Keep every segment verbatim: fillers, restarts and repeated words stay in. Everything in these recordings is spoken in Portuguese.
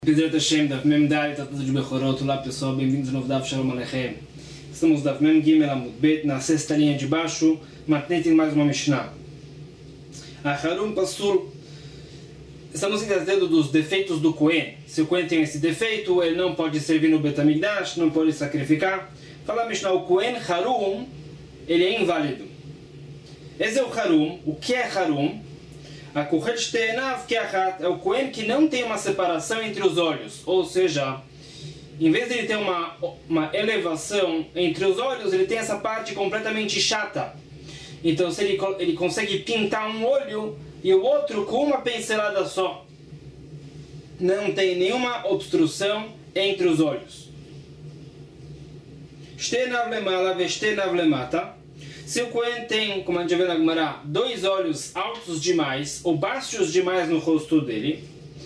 Bezerra Hashem, Daf Mem Dalet, Tratado de Bechorot. Olá pessoal, bem-vindos ao novo Daf Shalom Aleichem. Estamos no Daf Mem Gimel Amud Bet, na sexta linha de baixo, Matnet em mais uma Mishnah. Acharum Pasul. Estamos tratando dos defeitos do Kohen. Se o Kohen tem esse defeito, ele não pode servir no Bet HaMikdash, não pode sacrificar. Fala a Mishnah, o Kohen Harum, ele é inválido. Esse é o Harum. O que é Harum? A Kohet Te'enav Ke'achat é o Kohen que não tem uma separação entre os olhos, ou seja, em vez de ele ter uma, uma elevação entre os olhos, ele tem essa parte completamente chata. Então se ele, ele consegue pintar um olho e o outro com uma pincelada só, não tem nenhuma obstrução entre os olhos. Shtenav lemala vestenav lemata. Se o Kohen tem, como a gente vê na Gemara, dois olhos altos demais ou baixos demais no rosto dele,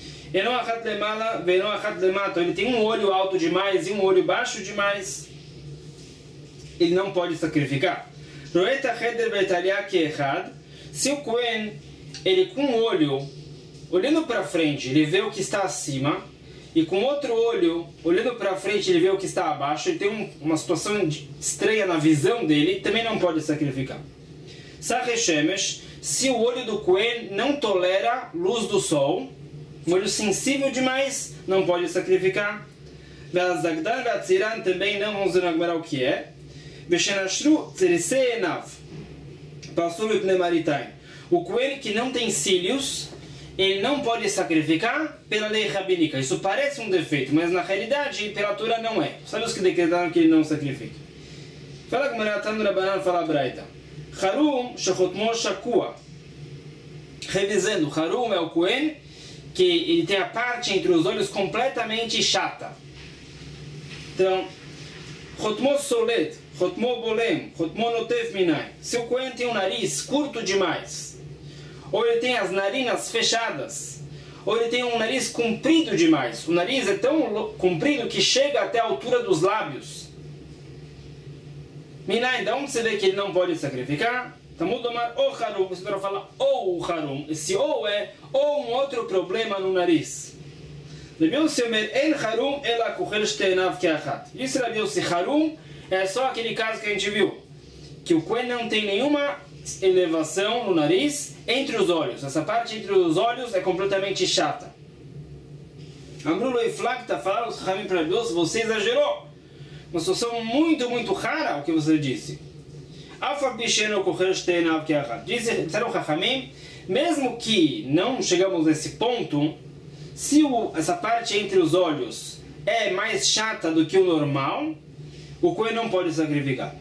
ele tem um olho alto demais e um olho baixo demais, ele não pode sacrificar. Se o Kohen, ele com um olho, olhando para frente, ele vê o que está acima, e com outro olho, olhando para frente, ele vê o que está abaixo, ele tem um, uma situação estranha na visão dele, também não pode sacrificar. Sarreshemesh, se o olho do Kohen não tolera luz do sol, um olho sensível demais, não pode sacrificar. Ve'azagdan ve'atziran também não vamos ver o que é. Ve'shenashru tzerise'enav, pasur ipnemaritain. O Kohen que não tem cílios, ele não pode sacrificar pela lei rabínica. Isso parece um defeito, mas na realidade, pela Torá não é. Sabe os que decretaram que ele não sacrifica? Fala como era Tanu Rabanan, fala Braita. Harum shechotmo shakua. Revisando, Harum é o Kohen que ele tem a parte entre os olhos completamente chata. Então, chotmo solet, chotmo bolem, chotmo notev minai. Se o Kohen tem um nariz curto demais, ou ele tem as narinas fechadas, ou ele tem um nariz comprido demais. O nariz é tão comprido que chega até a altura dos lábios. Minai, de onde você vê que ele não pode sacrificar? Talmud Omar, ou Harum, você vai falar ou o Harum. Esse ou é ou um outro problema no nariz. Rabi Yossi Omer, en Harum ela kochel shte'enav ke'achat. Isso Rabi Yossi, Harum é só aquele caso que a gente viu, que o Kohen não tem nenhuma elevação no nariz entre os olhos. Essa parte entre os olhos é completamente chata. Amrulo e Flakta falaram os Ramim para Deus, você exagerou. Uma situação muito, muito rara o que você disse. Disseram Ramim, mesmo que não chegamos nesse ponto, se o, essa parte entre os olhos é mais chata do que o normal, o Kohen não pode sacrificar.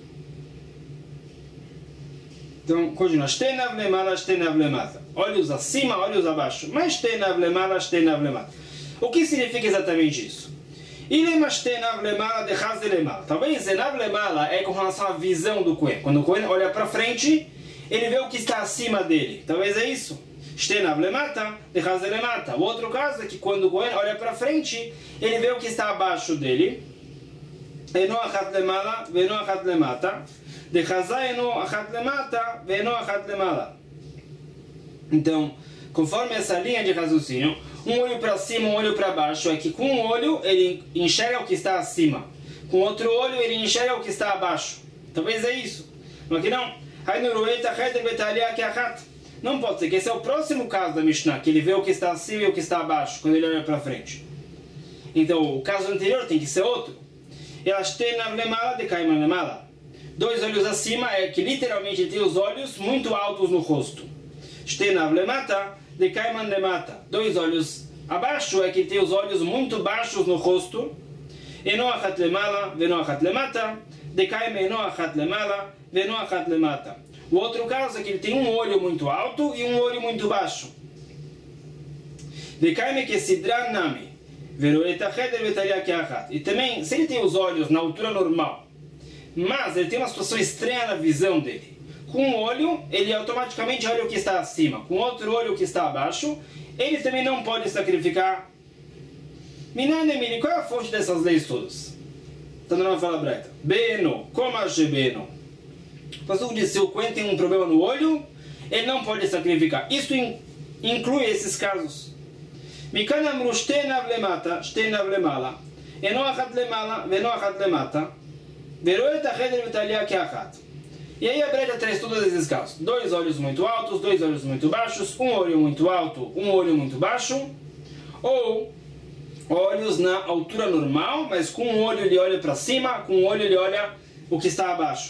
Então, continua. Shtenav lemala, shtenav lemata. Olhos acima, olhos abaixo. Mas shtenav lemala, shtenav lemata. O que significa exatamente isso? Ilema shtenav lemala, dechaz de lemala. Talvez zenav lemala é com relação à visão do Kohen. Quando o Kohen olha para frente, ele vê o que está acima dele. Talvez é isso. Shtenav lemata, dechaz de lemata. O outro caso é que quando o Kohen olha para frente, ele vê o que está abaixo dele. Eno achat lemala, veno achat lemata. Então, conforme essa linha de raciocínio, um olho para cima, um olho para baixo, é que com um olho ele enxerga o que está acima, com outro olho ele enxerga o que está abaixo. Talvez é isso. Mas aqui não. Não pode ser, que esse é o próximo caso da Mishnah, que ele vê o que está acima e o que está abaixo, quando ele olha para frente. Então, o caso anterior tem que ser outro. Dois olhos acima é que literalmente ele tem os olhos muito altos no rosto. Shtenav lemata, dekaiman lemata. Dois olhos abaixo é que ele tem os olhos muito baixos no rosto. Eno achat lemala, veno achat lemata, dekaiman eno achat lemala, veno achat lemata. O outro caso é que ele tem um olho muito alto e um olho muito baixo. Dekaiman que sidran nami, vero etachet vetaria keachat. E também, se ele tem os olhos na altura normal, mas ele tem uma situação estranha na visão dele. Com um olho, ele automaticamente olha o que está acima. Com outro olho, o que está abaixo. Ele também não pode sacrificar. Minanemini, qual é a fonte dessas leis todas? Então não vai falar Braita. Beno, como a Beno. O pastor diz, se o Kohen tem um problema no olho, ele não pode sacrificar. Isso inclui esses casos. מכאן אמרו שתי עיניו למטה, שתי עיניו למעלה, עינו אחת למעלה ועינו אחת למטה, ורואה את החדר ואת העלייה כאחת. E aí a Breta traz todos esses casos. Dois olhos muito altos, dois olhos muito baixos, um olho muito alto, um olho muito baixo, ou olhos na altura normal, mas com um olho ele olha para cima, com um olho ele olha o que está abaixo.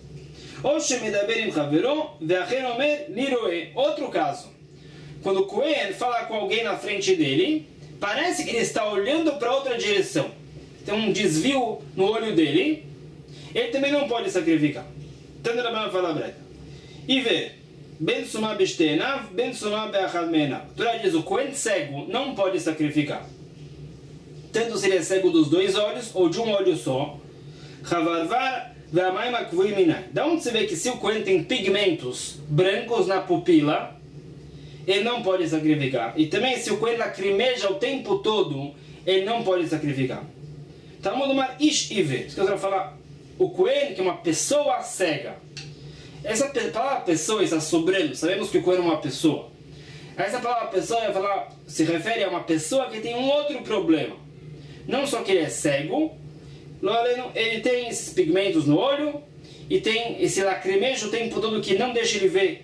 Outro caso, quando o Cohen fala com alguém na frente dele, parece que ele está olhando para outra direção. Tem um desvio no olho dele, ele também não pode sacrificar. Tanto a Rabbana fala Breta. E ver, ben sumah b'shteinav, ben sumah be'achad me'enav. A Torá diz, o Cohen cego não pode sacrificar. Tanto se ele é cego dos dois olhos ou de um olho só. Chavarvar ve'amayim akvuim minai. Da onde se vê que se o Cohen tem pigmentos brancos na pupila, ele não pode sacrificar. E também se o Cohen lacrimeja o tempo todo, ele não pode sacrificar. Talmud Omar ish iver. Isso que eu quero falar. O Cohen, que é uma pessoa cega. Essa palavra pessoa está sobrando. Sabemos que o Cohen é uma pessoa. Essa palavra pessoa falar, se refere a uma pessoa que tem um outro problema. Não só que ele é cego, ele tem esses pigmentos no olho e tem esse lacrimejo o tempo todo que não deixa ele ver.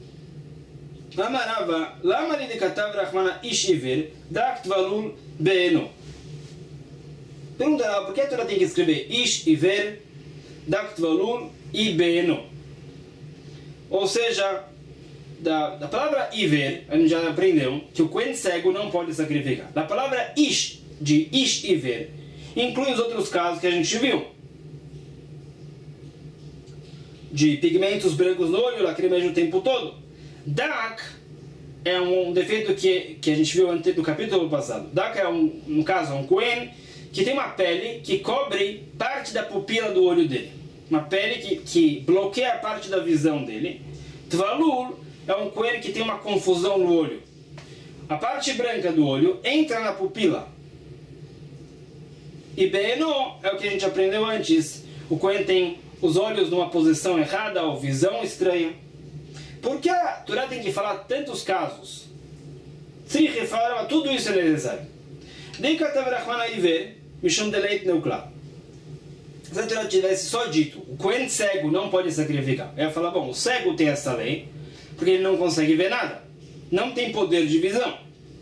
Amarava, lama li dekatav rachmana ish iver, dakt valul be'eno. Pergunta, por que a Torá tem que escrever ish iver, dakt valul e be'eno? Ou seja, da, da palavra iver, a gente já aprendeu que o Cohen cego não pode sacrificar. Da palavra ish, de ish iver, inclui os outros casos que a gente viu. De pigmentos brancos no olho, lacrimeja o tempo todo. Dak é um defeito que, que a gente viu no capítulo passado. Dak é, um, no caso, um Cohen que tem uma pele que cobre parte da pupila do olho dele. Uma pele que, que bloqueia a parte da visão dele. Tvalul é um Cohen que tem uma confusão no olho. A parte branca do olho entra na pupila. E Be'eno é o que a gente aprendeu antes. O Cohen tem os olhos numa posição errada ou visão estranha. Por que a Torá tem que falar tantos casos? Se falar tudo isso é necessário. Se a Torá tivesse só dito, o Cohen cego não pode sacrificar. Eu ia falar, bom, o cego tem essa lei, porque ele não consegue ver nada. Não tem poder de visão.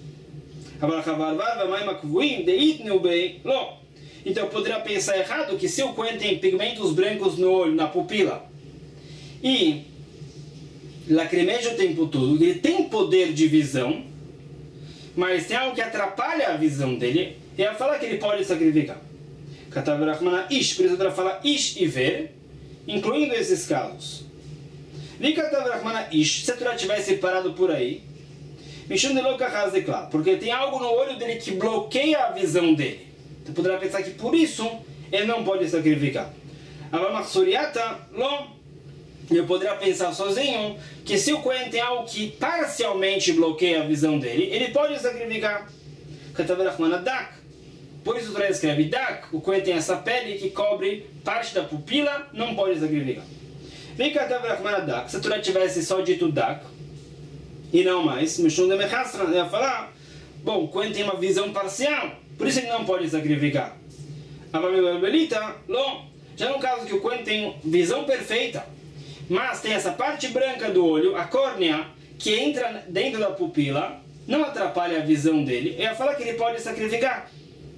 Então eu poderia pensar errado que se o Cohen tem pigmentos brancos no olho, na pupila, e lacrimeja o tempo todo, ele tem poder de visão, mas tem algo que atrapalha a visão dele, e ia falar que ele pode sacrificar. Katav Rachmana ish, por isso eu falar ish e ver, incluindo esses casos. Vi Katav Rachmana ish, se a Torá tivesse parado por aí, Mishum de Loka Hazekla, porque tem algo no olho dele que bloqueia a visão dele. Você poderá pensar que por isso ele não pode sacrificar. Eu poderia pensar sozinho que se o Cohen tem algo que parcialmente bloqueia a visão dele, ele pode sacrificar. Por isso o Torá escreve Dak, o Cohen tem essa pele que cobre parte da pupila, não pode sacrificar. Se a Torá tivesse só dito Dak, e não mais, Mishum de Mechasran, ia falar, bom, o Cohen tem uma visão parcial, por isso ele não pode sacrificar. Já no caso que o Cohen tem visão perfeita, mas tem essa parte branca do olho, a córnea, que entra dentro da pupila, não atrapalha a visão dele, eu ia falar que ele pode sacrificar.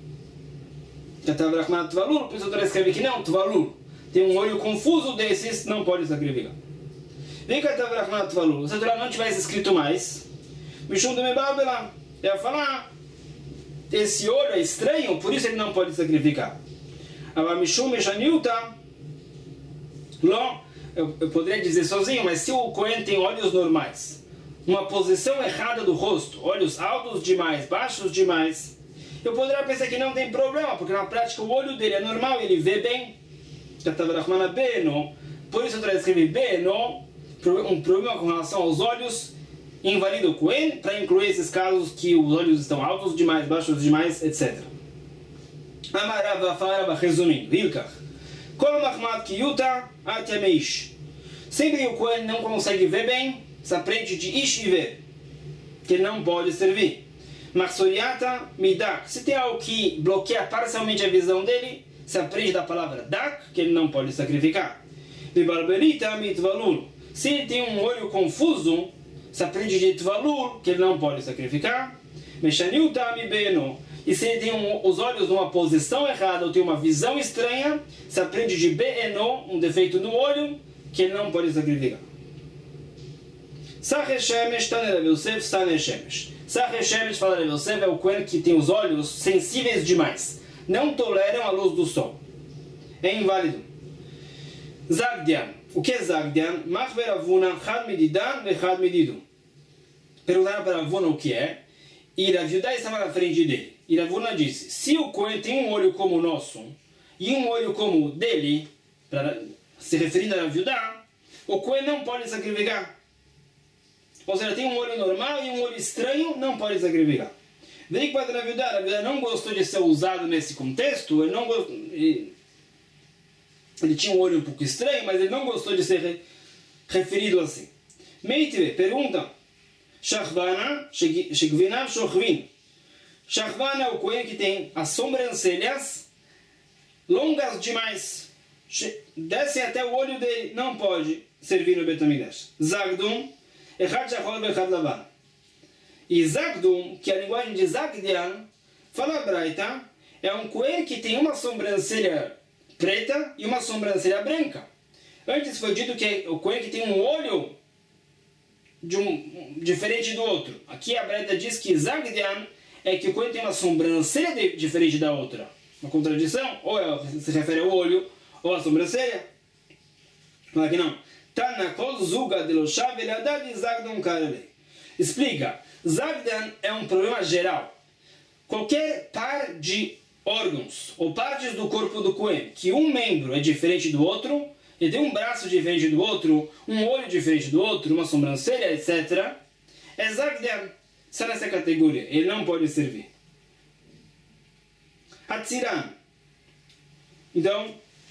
Por isso o Torá escreve que não, Tvalul. Tem um olho confuso desses, não pode sacrificar. Se a Torá não tivesse escrito mais, Mishum de Mebabela, eu ia falar, esse olho é estranho, por isso ele não pode sacrificar. Mishum Meshaniuta, eu poderia dizer sozinho, mas se o Cohen tem olhos normais, uma posição errada do rosto, olhos altos demais, baixos demais, eu poderia pensar que não tem problema, porque na prática o olho dele é normal, ele vê bem. Por isso eu trago escrever Beno, um problema com relação aos olhos, invalida o Cohen, para incluir esses casos que os olhos estão altos demais, baixos demais, etcétera. Amarava Faraba, resumindo, Hilkach, Kol Mahmat Kiyuta Atemeish. Sempre que o Cohen não consegue ver bem, se aprende de Ish e ver, que ele não pode servir. Marsoriata midak. Se tem algo que bloqueia parcialmente a visão dele, se aprende da palavra dak, que ele não pode sacrificar. Bibarberita mitvalul. Se ele tem um olho confuso, se aprende de tvalul, que ele não pode sacrificar. Meshaniuta mibeno. E se ele tem um, os olhos numa posição errada ou tem uma visão estranha, se aprende de be'eno, um defeito no olho, que ele não pode sacrificar. Sach Shemesh, Tane Rav Yosef, Sane Shemesh. Sach Shemesh, fala Rav Yosef, é o Kohen que tem os olhos sensíveis demais. Não toleram a luz do sol. É inválido. Zagdian. O que é Zagdian? Machver Avuna, Chad Medidan, Vechad Medidu. Perguntaram para Avuna o que é, e Rav Yudá estava na frente dele. E Rav Huna disse, se o Kohen tem um olho como o nosso, e um olho como o dele, pra, se referindo a Rav Yudá, o Kohen não pode sacrificar. Ou seja, tem um olho normal e um olho estranho, não pode sacrificar. Veio para Rav Yudá, Rav Yudá não gostou de ser usado nesse contexto, ele, não gostou, ele, ele tinha um olho um pouco estranho, mas ele não gostou de ser re, referido assim. Meitve, pergunta, Shachvana, Shekvinav, Shochvin. Shachvana é o Kohen que tem as sobrancelhas longas demais. Descem até o olho dele. Não pode servir no Beit HaMikdash. Zagdum, Echad Shachor Bechad Lavan. E Zagdum, que é a linguagem de Zagdian, fala a Braita, é um Kohen que tem uma sobrancelha preta e uma sobrancelha branca. Antes foi dito que é o Kohen que tem um olho de um, diferente do outro. Aqui a Braita diz que Zagdian é que o Kohen tem uma sobrancelha de, diferente da outra. Uma contradição? Ou ela se refere ao olho, ou à sobrancelha? Fala que não. Tana kol zuga de loshav eliadad zagdan karele. Explica. Zagdan é um problema geral. Qualquer par de órgãos ou partes do corpo do Kohen, que um membro é diferente do outro, ele tem um braço diferente do outro, um olho diferente do outro, uma sobrancelha, etcétera, é Zagdan. Está nessa categoria. Ele não pode servir. Hatziran. Então,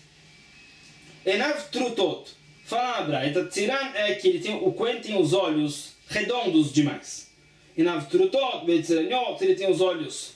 Enav Trutot. Fala na Braita. Hatziran é que ele tem, o Kohen tem os olhos redondos demais. Enav Trutot, Betzeraniot, ele tem os olhos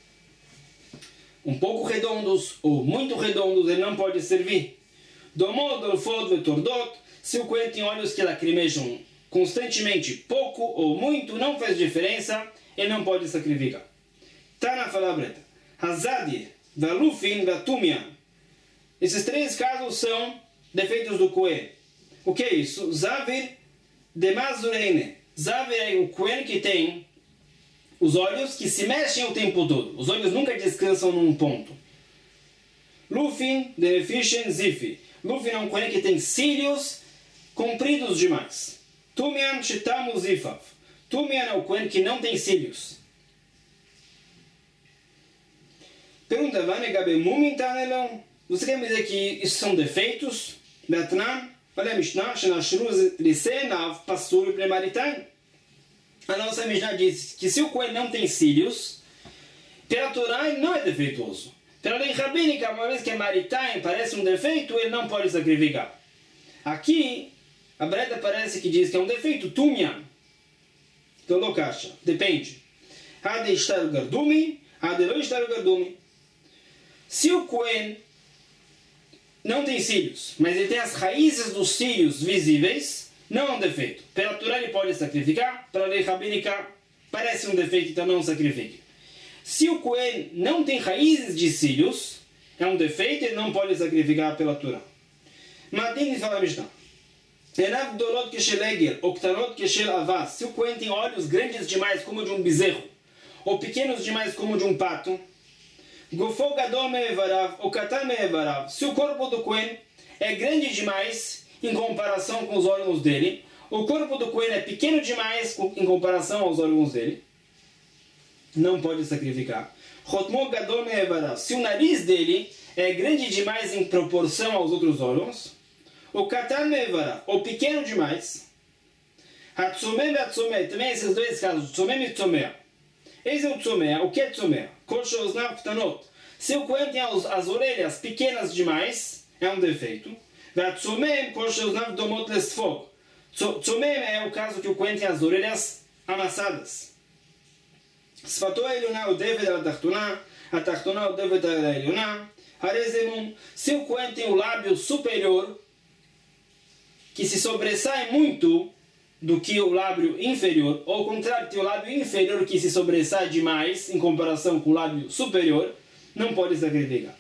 um pouco redondos ou muito redondos, ele não pode servir. Domod, Dolfod, Vetordot. Se o Kohen tem olhos que lacrimejam constantemente, pouco ou muito, não faz diferença, ele não pode sacrificar. Tá na falabreta. Hazadir, Valufin, Vatumian. Esses três casos são defeitos do Kohen. O que é isso? Zavir, Demazureine. Zavir é o Kohen que tem os olhos que se mexem o tempo todo. Os olhos nunca descansam num ponto. Lufin, Derefishen, Zifi. Lufin é um Kohen que tem cílios compridos demais. Tumian Shitamu Zifav. Tumian é o Kohen que não tem cílios. Pergunta, Vanegabe Mumin Tanelon. Você quer me dizer que isso são defeitos? Betnan, olha a Mishnah, Shenashruz Lisenav Passur Premaritain. A nossa Mishnah diz que se o Kohen não tem cílios, pela Torá ele não é defeituoso. Pela lei rabínica, uma vez que é Maritain, parece um defeito, ele não pode sacrificar. Aqui, a Braita parece que diz que é um defeito, Tumian. Então não caixa, depende. Hade estar gardumi, hade lo estar gardumi. Se o Kohen não tem cílios, mas ele tem as raízes dos cílios visíveis, não é um defeito. Pela Torá ele pode sacrificar, pela lei rabínica parece um defeito, então não sacrifique. Se o Kohen não tem raízes de cílios, é um defeito, ele não pode sacrificar pela Torá. Matin fala a Mishnah. Enav dolot keshel egel, oktanot keshel avaz. Se o Kohen tem olhos grandes demais como o de um bezerro, ou pequenos demais como o de um pato, gofo gadol me'evarav, ou katan me'evarav. Se o corpo do Kohen é grande demais em comparação com os órgãos dele, o corpo do Kohen é pequeno demais em comparação aos órgãos dele, não pode sacrificar. Chotmo gadol me'evarav. Se o nariz dele é grande demais em proporção aos outros órgãos, o katan me'evarav, ou pequeno demais. Hatzomeh e hatzomeh, também esses dois casos, tzomeh e tzomeh. Esse é o tzomeh. O que é tzomeh? Kol sheoznav ktanot. Se o Kohen tem as, as orelhas pequenas demais, é um defeito. Hatzomeh, kol sheoznav domot lesfog. Tzomeh é o caso que o Kohen tem as orelhas amassadas. שפתו העליונה עודפת על התחתונה, התחתונה עודפת על העליונה, הרי זה מום. Se o Cohen tem o lábio superior, que se sobressai muito do que o lábio inferior, ou ao contrário, tem o lábio inferior que se sobressai demais em comparação com o lábio superior, não pode sacrificar.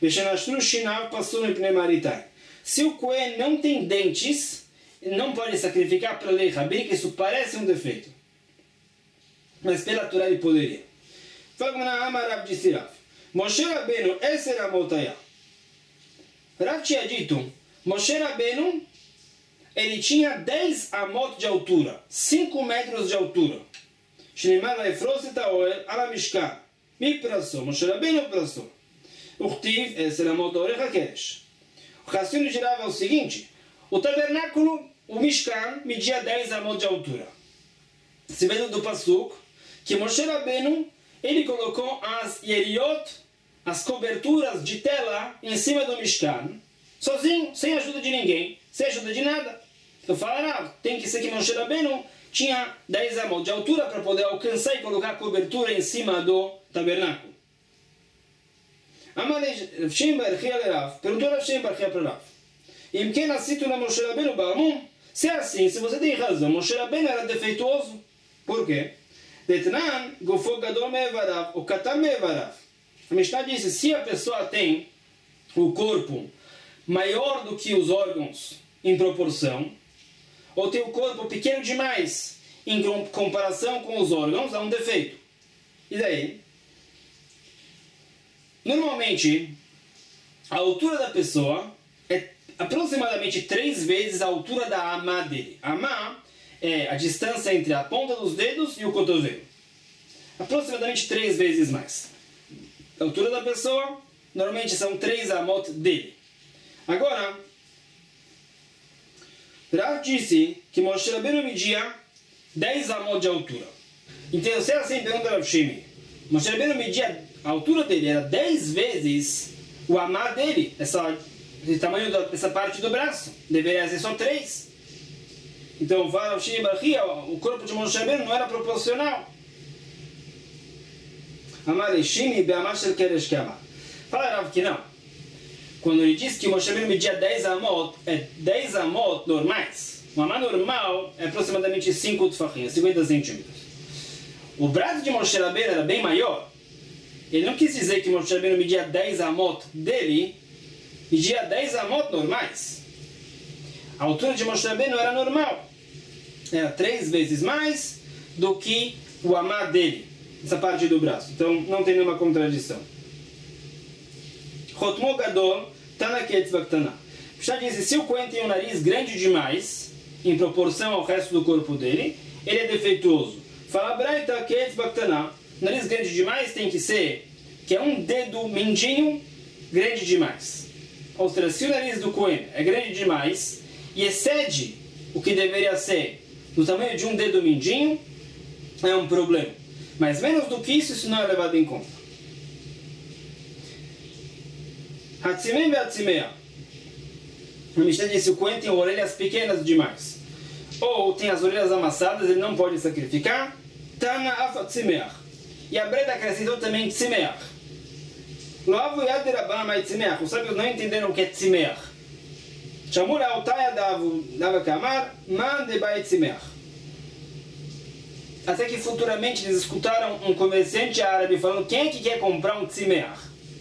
Se o Cohen não tem dentes, não pode sacrificar para a lei rabínica, isso parece um defeito. Mas pela Torá ele poderia. Rav disse Rav, Moshe Rabbeinu, esse era Motaya. Rav tinha dito, Moshe Rabbeinu, ele tinha dez amot de altura, cinco metros de altura. Shneimar laifroset haoel ala mishkan. Mi prassou, Moshe Rabbeinu prassou. Uchtiv, esse era amot orech hakedesh. O raciocínio de Rav é o seguinte, o tabernáculo, o Mishkan, media dez amot de altura. Se vê do Pasuk, que Moshe Rabbeinu, ele colocou as yeriot, as coberturas de tela, em cima do Mishkan, sozinho, sem ajuda de ninguém, sem ajuda de nada. Eu falo, tem que ser que Moshe Rabbeinu tinha dez amot de altura para poder alcançar e colocar a cobertura em cima do tabernáculo. Amalei Shem Barchia Lerav, perguntou a Shem Barchia para Rav, em que nascido na Moshe Rabbeinu Baramum? Se é assim, se você tem razão, Moshe Rabbeinu era defeituoso. Por quê? Detnan, Gofo Gadol Me'evarav, o Katam Me'evarav. A Mishnah disse, se a pessoa tem o corpo maior do que os órgãos em proporção, ou tem o corpo pequeno demais em comparação com os órgãos, há um defeito. E daí? Normalmente, a altura da pessoa é aproximadamente três vezes a altura da amá dele. A amá é a distância entre a ponta dos dedos e o cotovelo. Aproximadamente três vezes mais. A altura da pessoa, normalmente são três amot dele. Agora, Rav disse que Moshe Rabbeinu media dez amot de altura. Então, se é assim, pergunta Rav Shimi. Moshe Rabbeinu media, a altura dele era dez vezes o amá dele, essa, esse tamanho dessa parte do braço. Deveria ser só três. Então, Rav Shimi Barchia, o corpo de Moshe Rabbeinu não era proporcional. Amar Shimi be'amar shel keresh ke'amar. Fala Rav que não. Quando ele diz que Moshe Rabbeinu media dez amot, é dez amot normais. O amá normal é aproximadamente cinco tfachim, cinquenta centímetros. O braço de Moshe Rabbeinu era bem maior. Ele não quis dizer que Moshe Rabbeinu media dez amot dele, media dez amot normais. A altura de Moshe Rabbeinu era normal. Era três vezes mais do que o amá dele, essa parte do braço. Então não tem nenhuma contradição. Chotmo gadol tana ketzva ktana. Já disse, se o Cohen tem um nariz grande demais, em proporção ao resto do corpo dele, ele é defeituoso. Fala braita ketzva ktana. Nariz grande demais tem que ser, que é um dedo mindinho grande demais. Ou seja, se o nariz do Cohen é grande demais e excede o que deveria ser do tamanho de um dedo mindinho, é um problema. Mas menos do que isso, isso não é levado em conta. Hatzimei ve'atzimeia. A Mishnah disse, o Cohen tem orelhas pequenas demais. Ou tem as orelhas amassadas, ele não pode sacrificar. Tana afatzimeach. E a Breda acrescentou também tzimeach. Loavu yad derabana mai tzimeach. Os sábios não entenderam o que é tzimeach. Chamur aotaya dava kamar, man debai tzimeach. Até que futuramente eles escutaram um comerciante árabe falando, quem é que quer comprar um tzimeach?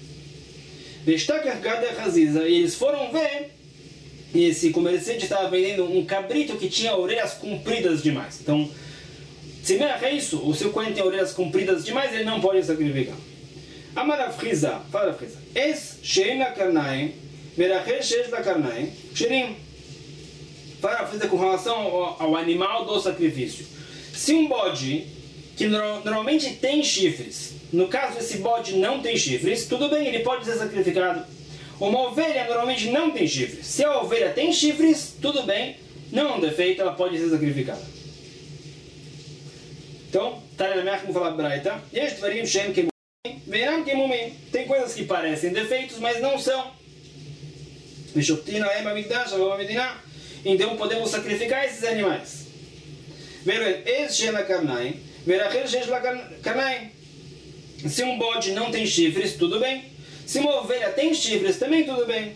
E eles foram ver, e esse comerciante estava vendendo um cabrito que tinha orelhas compridas demais. Então, tzimeach é isso, o seu Cohen tem orelhas compridas demais, ele não pode sacrificar. Amarav Friza, fala Friza, es shein la karnaim, verachel shesh la karnaim, sherim. Fala Friza com relação ao, ao animal do sacrifício. Se um bode, que no, normalmente tem chifres, no caso esse bode não tem chifres, tudo bem, ele pode ser sacrificado. Uma ovelha normalmente não tem chifres. Se a ovelha tem chifres, tudo bem, não é um defeito, ela pode ser sacrificada. Então, como fala Braita, tem coisas que parecem defeitos, mas não são. Então podemos sacrificar esses animais. Se um bode não tem chifres, tudo bem. Se uma ovelha tem chifres, também tudo bem.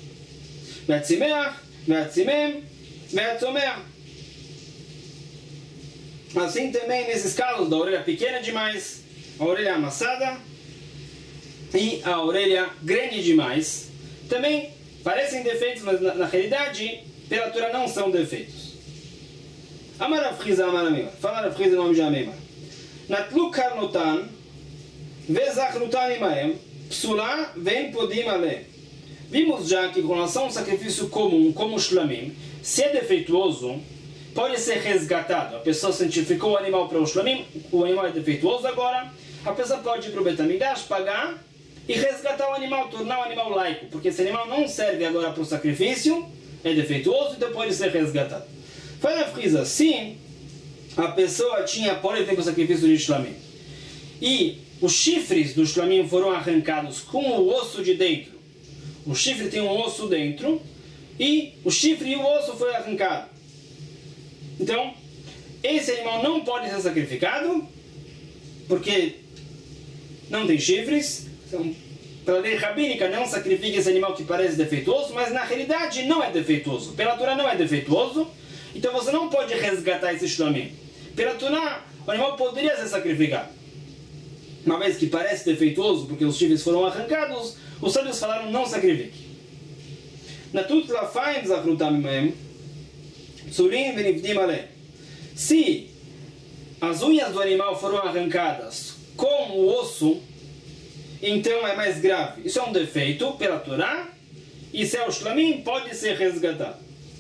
Assim também nesses casos da orelha pequena demais, a orelha amassada e a orelha grande demais, também parecem defeitos, mas na, na realidade, pela Torá não são defeitos. Amar Rav Chiza, Amar Amimar. Fala Rav Chiza, nome de Amimar. Natlu karnotan, vezachnutan imaem, psula, vem podim ale. Vimos já que com relação a um sacrifício comum, como o shlamim, se é defeituoso, pode ser resgatado. A pessoa santificou o animal para o shlamim, o animal é defeituoso agora, a pessoa pode ir para o Beit HaMikdash, pagar e resgatar o animal, tornar o animal laico, porque esse animal não serve agora para o sacrifício, é defeituoso, então pode ser resgatado. Fala Rav Chiza, se a pessoa tinha, pode ter o sacrifício de shlamim, e os chifres do shlamim foram arrancados com o osso de dentro, o chifre tem um osso dentro, e o chifre e o osso foi arrancado. Então, esse animal não pode ser sacrificado, porque não tem chifres. Então, pela lei rabínica, não sacrifica esse animal que parece defeituoso, mas na realidade não é defeituoso. Pela Torá não é defeituoso, então você não pode resgatar esse shlamim. Pela Torá, o animal poderia ser sacrificado. Uma vez que parece defeituoso, porque os chifres foram arrancados, os sábios falaram, não sacrifique. Natut lafaim zachrutam imem, psulim venivdim ale. Se as unhas do animal foram arrancadas com o osso, então é mais grave. Isso é um defeito pela Torá, e se é o shlamim, pode ser resgatado.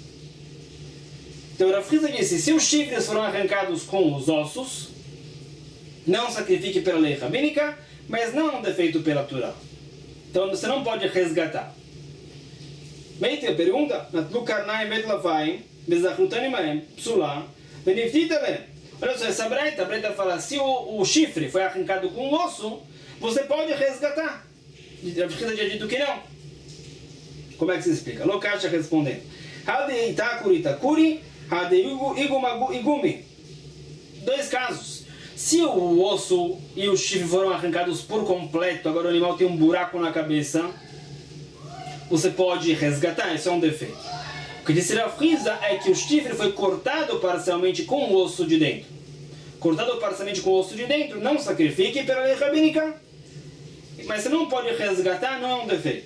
Então Rav Chiza disse, se os chifres foram arrancados com os ossos, não sacrifique pela lei rabínica, mas não é um defeito pela Torá. Então você não pode resgatar. Meite a pergunta, Natlu karnaim vet lavaim, bezachrutan imaem, psula, venivdita le. Olha só, essa breita, a breita fala, se o, o chifre foi arrancado com o osso, você pode resgatar. Rav Chiza tinha dito que não. Como é que se explica? Lokacha respondendo. Hade itakuri itakuri, hade igumagu igumi. Dois casos. Se o osso e o chifre foram arrancados por completo, agora o animal tem um buraco na cabeça, você pode resgatar, isso é um defeito. O que disse Rav Chiza é que o chifre foi cortado parcialmente com o osso de dentro. Cortado parcialmente com o osso de dentro, não sacrifique pela lei rabínica, mas você não pode resgatar, não é um defeito.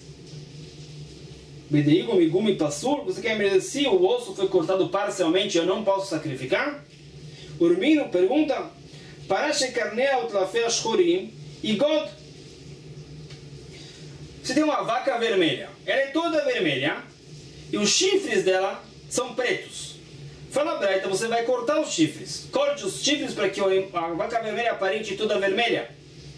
Bedeigum igumi passur, você quer me dizer, se o osso foi cortado parcialmente, eu não posso sacrificar? Urmino pergunta, Parashe karnea utlafea shchorim, igod. Você tem uma vaca vermelha, ela é toda vermelha, e os chifres dela são pretos. Fala a Braita, você vai cortar os chifres. Corte os chifres para que a vaca vermelha aparente toda vermelha.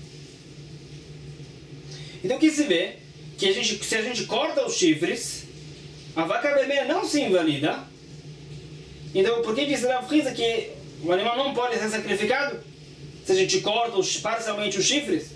Então o que se vê? Que a gente, se a gente corta os chifres, a vaca vermelha não se invalida. Então por que diz Rav Chiza que o animal não pode ser sacrificado? Se a gente corta os, parcialmente os chifres?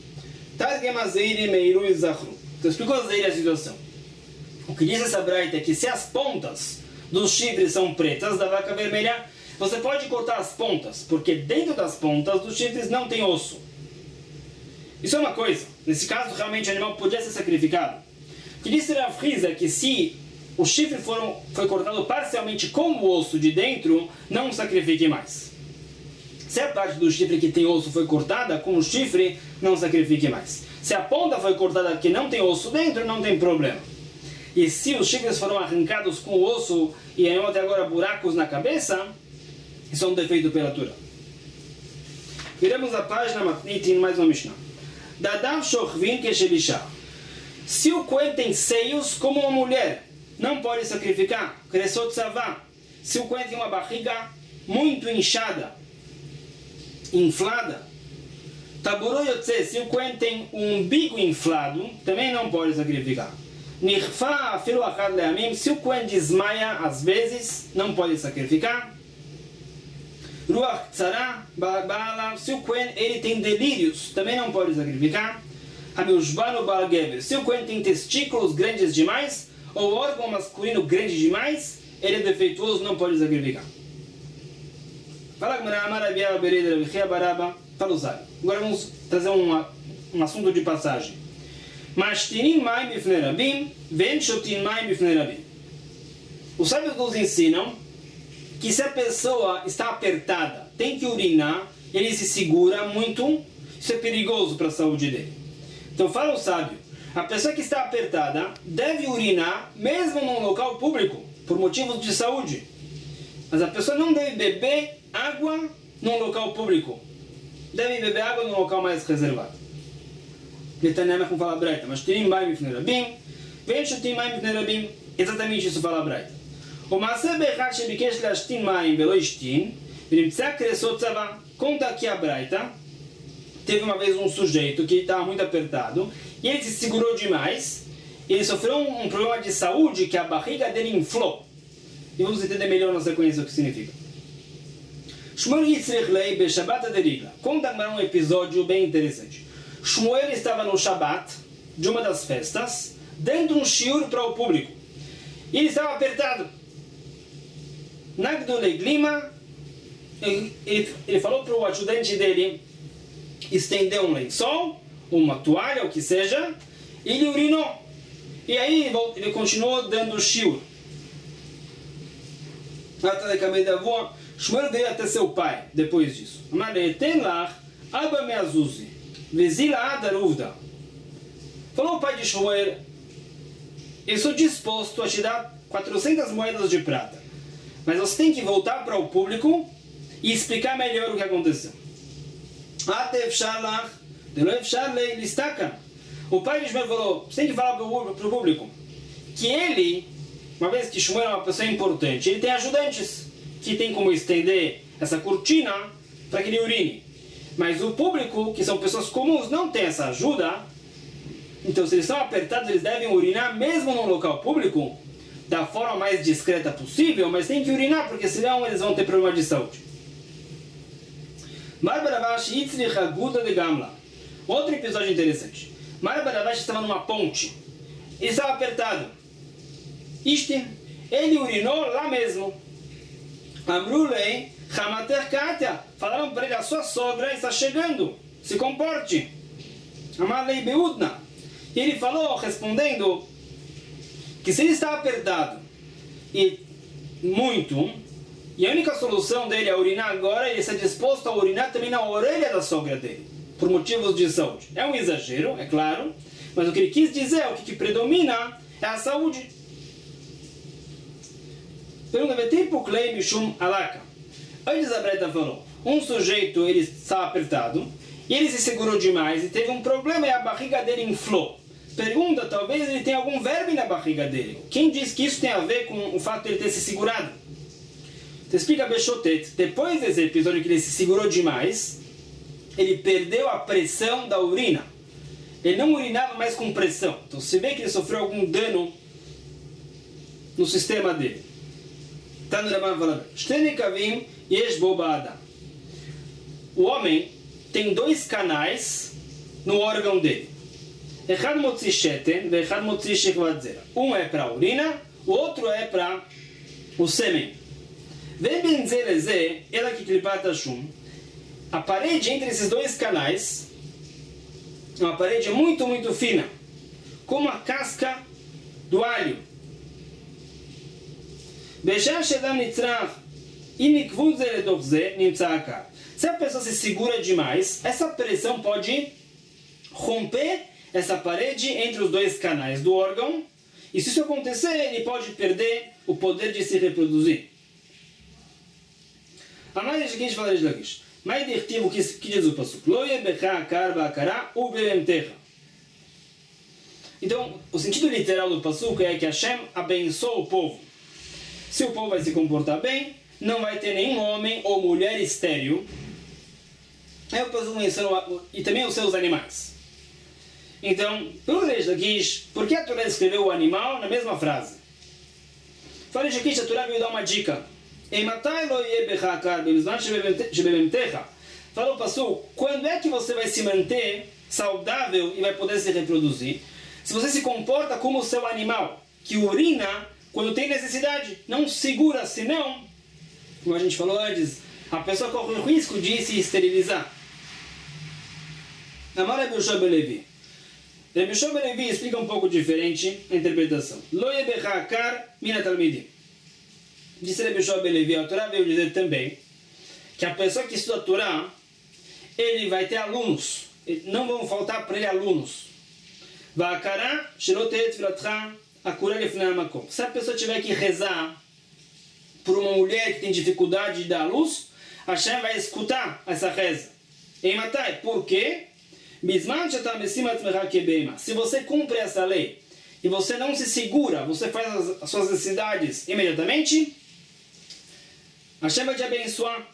Então explicou a situação. O que diz essa braita é que se as pontas dos chifres são pretas da vaca vermelha, você pode cortar as pontas, porque dentro das pontas dos chifres não tem osso. Isso é uma coisa. Nesse caso, realmente o animal podia ser sacrificado. O que diz Rav Chiza é que se o chifre foram, foi cortado parcialmente com o osso de dentro, não sacrifique mais. Se a parte do chifre que tem osso foi cortada com o chifre, não sacrifique mais. Se a ponta foi cortada que não tem osso dentro, não tem problema. E se os chifres foram arrancados com o osso e ainda até agora buracos na cabeça, isso é um defeito pela Torá. Viramos a página Matnit em mais uma Mishnah. Dadav shochvin keshelisha. Se o Cohen tem seios como uma mulher, não pode sacrificar. Cresceu tzavá. Se o Cohen tem uma barriga muito inchada, inflada, taburo yotze. Se o Cohen tem um umbigo inflado, também não pode sacrificar. Nirfa afilu achad leamim. Se o Cohen desmaia às vezes, não pode sacrificar. Ruach tzara ba'ala. Se o Cohen ele tem delírios, também não pode sacrificar. Hamilshbanu ba'al gever. Se o Cohen tem testículos grandes demais, ou órgão masculino grande demais, ele é defeituoso, não pode sacrificar. Fala Gmará, Amar Rabiá Bereda Rabi Chia Baraba, fala o sábio. Agora vamos trazer um, um assunto de passagem. Mashtinim maim bifnei rabim, ven shotim maim bifnei rabim. Os sábios nos ensinam que se a pessoa está apertada, tem que urinar, ele se segura muito, isso é perigoso para a saúde dele. Então fala o sábio, a pessoa que está apertada deve urinar mesmo num local público, por motivos de saúde. Mas a pessoa não deve beber água num local público. Deve beber água num local mais reservado. Netanyahu como fala a Braita, mas tirim baim bifnei rabim, ven shotim maim bifnei rabim. Exatamente isso fala a Braita. O maaseh be'echad shebikesh lashtin maim velo ishtin, v'nimtzah kresot tzava. Conta aqui a Braita. Teve uma vez um sujeito que estava muito apertado e ele se segurou demais. Ele sofreu um, um problema de saúde que a barriga dele inflou. E vamos entender melhor na sequência o que significa. Shmuel Yitzrich Lei Beshabbat Aderigla. Conta agora um episódio bem interessante. Shmuel estava no Shabbat de uma das festas, dando um shiur para o público. E ele estava apertado. Nagdulei Glima, ele, ele, ele falou para o ajudante dele estender um lençol, uma toalha, o que seja, e ele urinou. E aí ele, ele continuou dando shiur. Até que a meia avó, Shmuel veio até seu pai, depois disso. Falou o pai de Shmuel, eu sou disposto a te dar quatrocentas moedas de prata, mas você tem que voltar para o público e explicar melhor o que aconteceu. O pai de Shmuel falou, você tem que falar para o público que ele, uma vez que Shmuel é uma pessoa importante, ele tem ajudantes que tem como estender essa cortina para que ele urine. Mas o público, que são pessoas comuns, não tem essa ajuda. Então, se eles estão apertados, eles devem urinar mesmo num local público, da forma mais discreta possível, mas tem que urinar, porque senão eles vão ter problema de saúde. Outro episódio interessante. Mar Baravash estava numa ponte. Ele estava apertado. Isto, ele urinou lá mesmo. Amrulei, Hamater Katia. Falaram para ele, a sua sogra está chegando. Se comporte. Amalei Beudna. E ele falou, respondendo, que se ele está apertado e muito, e a única solução dele é urinar agora, ele está disposto a urinar também na orelha da sogra dele, por motivos de saúde. É um exagero, é claro, mas o que ele quis dizer, o que, que predomina, é a saúde. Pergunta, tipo Klei Mishum Alaka. Antes a Breta falou, um sujeito ele estava apertado, e ele se segurou demais e teve um problema e a barriga dele inflou. Pergunta, talvez ele tenha algum verme na barriga dele. Quem diz que isso tem a ver com o fato de ele ter se segurado? Então explica Beshotet, depois desse episódio que ele se segurou demais, ele perdeu a pressão da urina. Ele não urinava mais com pressão. Então se vê que ele sofreu algum dano no sistema dele. Tano Rabban falando, Shtenekavim yesh bo ba'adam. O homem tem dois canais no órgão dele. Echad motzi sheten ve echad motzi shechvat zera. Um é para a urina, o outro é para o sêmen. Ve ben ze leze, ela que klipat hashum. A parede entre esses dois canais é uma parede muito, muito fina, como a casca do alho. Beshar shedam nitzrach inikvut ze letov ze nimtza akar. Se a pessoa se segura demais, essa pressão pode romper essa parede entre os dois canais do órgão, e se isso acontecer, ele pode perder o poder de se reproduzir. A mais de quem fala de Lakish. Mais diretivo que diz o Pasuk. Loye becha akar ba'akara ubevemtecha. Então, o sentido literal do Pasuk é que Hashem abençoa o povo. Se o povo vai se comportar bem, não vai ter nenhum homem ou mulher estéril. Aí o Pasuk menciona, e também os seus animais. Então, pelo Reish Lakish, por que a Torá escreveu o animal na mesma frase? Fala Reish Lakish, a Torá veio dar uma dica. Fala o Pasuk, quando é que você vai se manter saudável e vai poder se reproduzir? Se você se comporta como o seu animal, que urina quando tem necessidade, não segura, senão, como a gente falou antes, a pessoa corre o risco de se esterilizar. Amar Rabi Yoshua ben Levi. Rabi Yoshua ben Levi explica um pouco diferente a interpretação. Lo yebecha akar min hatalmidim. Disse Rabi Yoshua ben Levi, a Torá veio dizer também que a pessoa que estuda a Torá, ele vai ter alunos, não vão faltar para ele alunos. Va'akara shelo tehet tfilatcha akura lefnei hamakom. Se a pessoa tiver que rezar por uma mulher que tem dificuldade de dar à luz, Hashem vai escutar essa reza. Em Matai, por quê? Se você cumpre essa lei e você não se segura, você faz as, as suas necessidades imediatamente, Hashem vai te abençoar.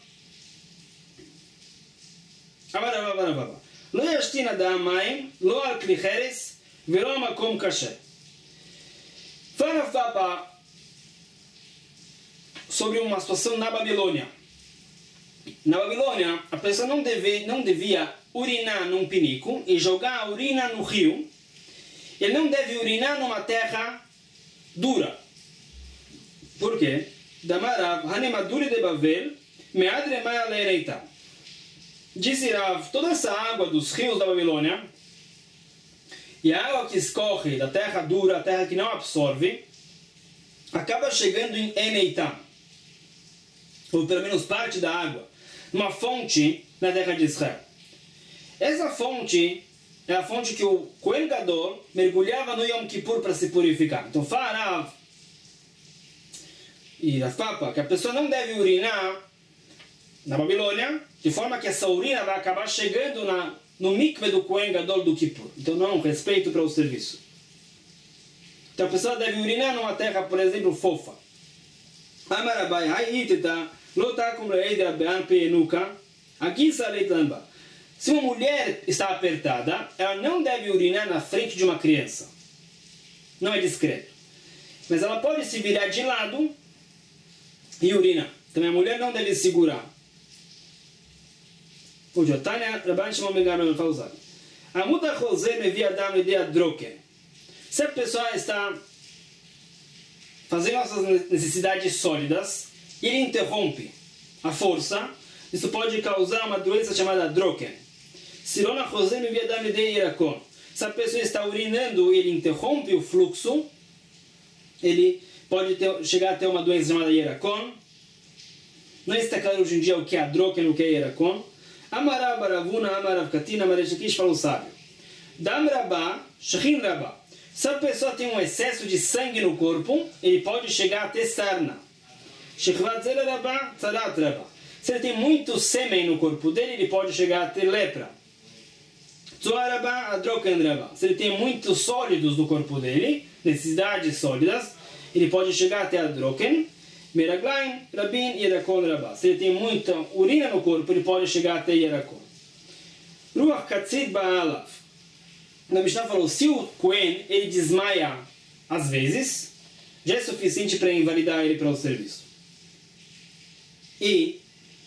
Lo yashtin adam mayim, lo al kli cheres, velo makom kasher. Fala, Papa, sobre uma situação na Babilônia. Na Babilônia, a pessoa não, deve, não devia urinar num pinico e jogar a urina no rio. Ele não deve urinar numa terra dura. Por quê? Damarav, hanemaduri de Bavel, meadremai leireita. Disse Rav, toda essa água dos rios da Babilônia e a água que escorre da terra dura, a terra que não absorve, acaba chegando em Eneitam, ou pelo menos parte da água, numa fonte na terra de Israel. Essa fonte é a fonte que o Kohen Gadol mergulhava no Yom Kippur para se purificar. Então fala Rav e Rav Papa que a pessoa não deve urinar na Babilônia, de forma que essa urina vai acabar chegando na, no mikve do Kohen Gadol do Kippur. Então não, respeito para o serviço. Então a pessoa deve urinar numa terra, por exemplo, fofa. Amarabai, haiteta, lotakum leida be'an pe'enuka, agisa leitlamba. Se uma mulher está apertada, ela não deve urinar na frente de uma criança. Não é discreto. Mas ela pode se virar de lado e urinar. Também a mulher não deve segurar. O Tânia, Rabban Shimon ben Gamliel fala usado. Amuda José me via dar uma ideia droken. Se a pessoa está fazendo as suas necessidades sólidas e ele interrompe a força, isso pode causar uma doença chamada droken. Sirona José me via dar uma ideia irakon. Se a pessoa está urinando e ele interrompe o fluxo, ele pode ter, chegar a ter uma doença chamada irakon. Não está claro hoje em dia o que é a droken e o que é irakon. Amarav baravuna, amarav katina, amareshakish fala o sábio. Dam rabá, shechin rabá. Se a pessoa tem um excesso de sangue no corpo, ele pode chegar a ter sarna. Shechvat zela rabá, tzarat rabá. Se ele tem muito sêmen no corpo dele, ele pode chegar a ter lepra. Tzoar rabá, adroken rabá. Se ele tem muitos sólidos no corpo dele, necessidades sólidas, ele pode chegar a ter adroken. Meraglaim, Rabin, Yerakon, Rabá. Se ele tem muita urina no corpo, ele pode chegar até Yerakon. Ruach Katzit Ba'alav. Na Mishnah falou, se o Kohen, ele desmaia às vezes, já é suficiente para invalidar ele para o serviço. E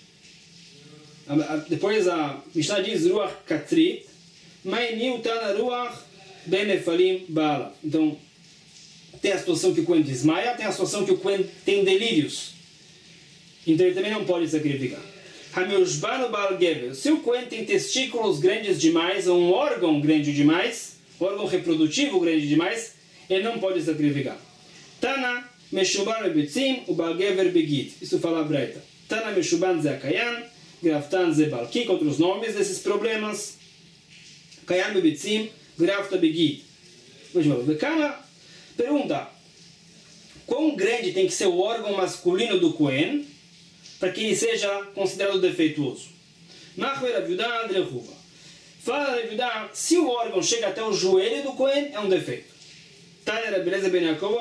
depois a Mishnah diz, Ruach Katzit, Ma'iniu Tana Ruach Benefalim Ba'alav. Então, tem a situação que o Kohen desmaia, tem a situação que o Kohen tem delírios. Então ele também não pode sacrificar. Se o Kohen tem testículos grandes demais, ou um órgão grande demais, órgão reprodutivo grande demais, ele não pode sacrificar. Tana Meshuban Bebitzim, o Balgever Begit. Isso fala a Breita. Tana Meshuban Ze Akayan, Graftan Ze Balkik, outros nomes desses problemas. Kayan Bebitzim, Grafta Begit. Vekama. Pergunta, quão grande tem que ser o órgão masculino do Kohen para que ele seja considerado defeituoso? Fala Reviudá, se o órgão chega até o joelho do Kohen, é um defeito. Fala beleza ben Yaakov,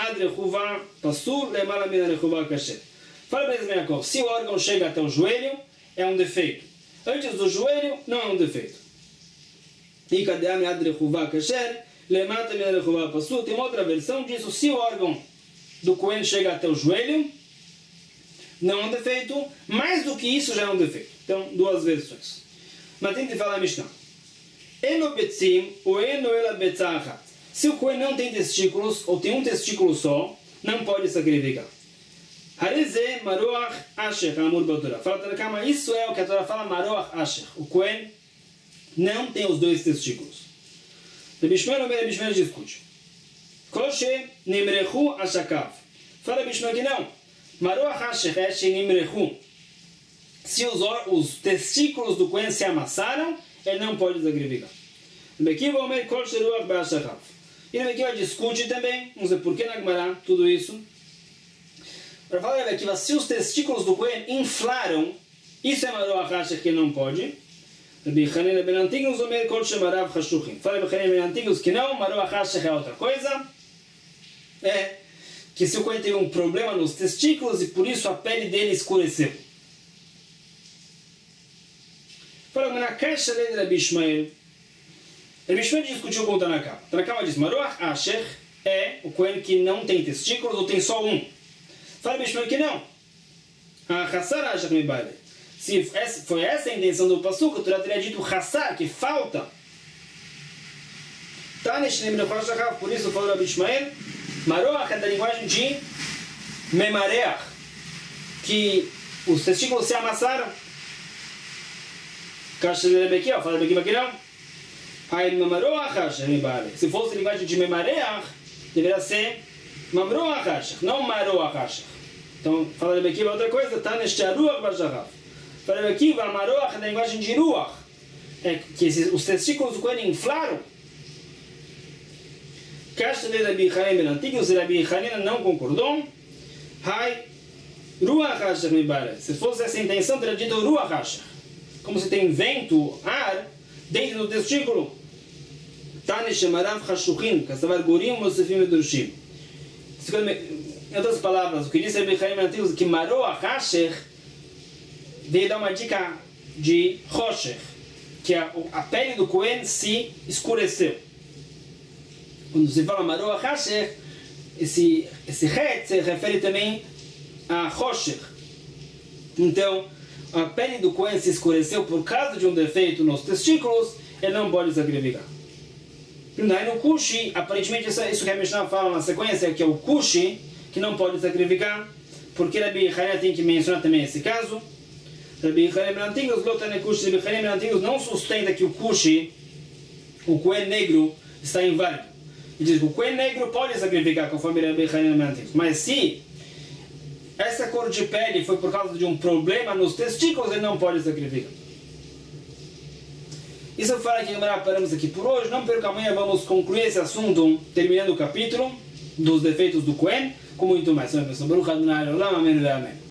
se o órgão chega até o joelho, é um defeito. Antes do joelho, não é um defeito. E cadê a minha Adrechuvá kasher? Tem uma outra versão disso, se o órgão do Kohen chega até o joelho, não é um defeito, mais do que isso já é um defeito. Então, duas versões. Mas tem que falar a Mishnah. Se o Kohen não tem testículos, ou tem um testículo só, não pode sacrificar. Fala, isso é o que a Torá fala, Maroach Asher. O Kohen não tem os dois testículos. Rabi Shmuel, o Rabi Shmuel discute. Koshe nimrechu ashakav. Fala Rabi Shmuel que não. Maroach hashech nimrechu. Se os, os testículos do Cohen se amassaram, ele não pode desagregar. Rabi Akiva omer kol sheruach be'ashakav. E Rabi Akiva discute também, vamos ver por que na Gemara tudo isso. Para falar Rabi Akiva, se os testículos do Cohen inflaram, isso é Maroach hashech que não pode. Rabi Hanina ben Antigus omer kol shemarav hashuchim. Fala Rabi Hanina ben Antigus que não, Maroach hashech é outra coisa. É que se o Cohen teve um problema nos testículos e por isso a pele dele escureceu. Fala na caixa de Rabi Shmuel. Rabi Shmuel discutiu com o Tanakama. O Tanakama diz: Maroach hashech é o Cohen que não tem testículos ou tem só um. Fala Rabi Shmuel que não. A Hassar hashech me bale. Se foi essa a intenção do Passuca, o Torá teria dito Hassar, que falta. Por isso falou Rabi Shmuel, Maroach é da linguagem de Memareach, que os testículos se amassaram. Caixa de Rabi Akiva, fala Rabi Akiva que não. Se fosse linguagem de Memareach, deveria ser Mamroach, não Maroach. Então, fala Rabi Akiva outra coisa, Tanesh Charuach Basharav. Para Rabi Akiva, a Maroach é da linguagem de Ruach, é que esses, os testículos do Cohen inflaram. Caixa de Rabi Hanina ben Antigus, Rabi Hanina não concordou. Hai Ruach hashech mibare. Se fosse essa a intenção, teria dito Ruach hashech. Como se tem vento, ar, dentro do testículo. Tane shemarav hashuchim, kasavar gorim mosefim edrushim. Em outras palavras, o que disse Rabi Hanina ben Antigus, que Maroach hashech veio dar uma dica de Roshech, que a, a pele do Cohen se escureceu. Quando se fala Maroach hashech, esse, esse het se refere também a Roshech. Então, a pele do Cohen se escureceu por causa de um defeito nos testículos, ele não pode sacrificar. Daí no Kushi, aparentemente isso, isso que a Mishnah fala na sequência, é que é o Kushi que não pode sacrificar, porque Rabi Hanina tem que mencionar também esse caso. Rabi Hanina ben Antigus, Rabi Hanina ben Antigus não sustenta que o Kushi, o Cohen negro, está inválido. Ele diz que o Cohen negro pode sacrificar, conforme Rabi Hanina ben Antigus. Mas se essa cor de pele foi por causa de um problema nos testículos, ele não pode sacrificar. Isso eu falo que paramos aqui por hoje. Não perca, amanhã vamos concluir esse assunto, terminando o capítulo dos defeitos do Cohen, com muito mais. Amém.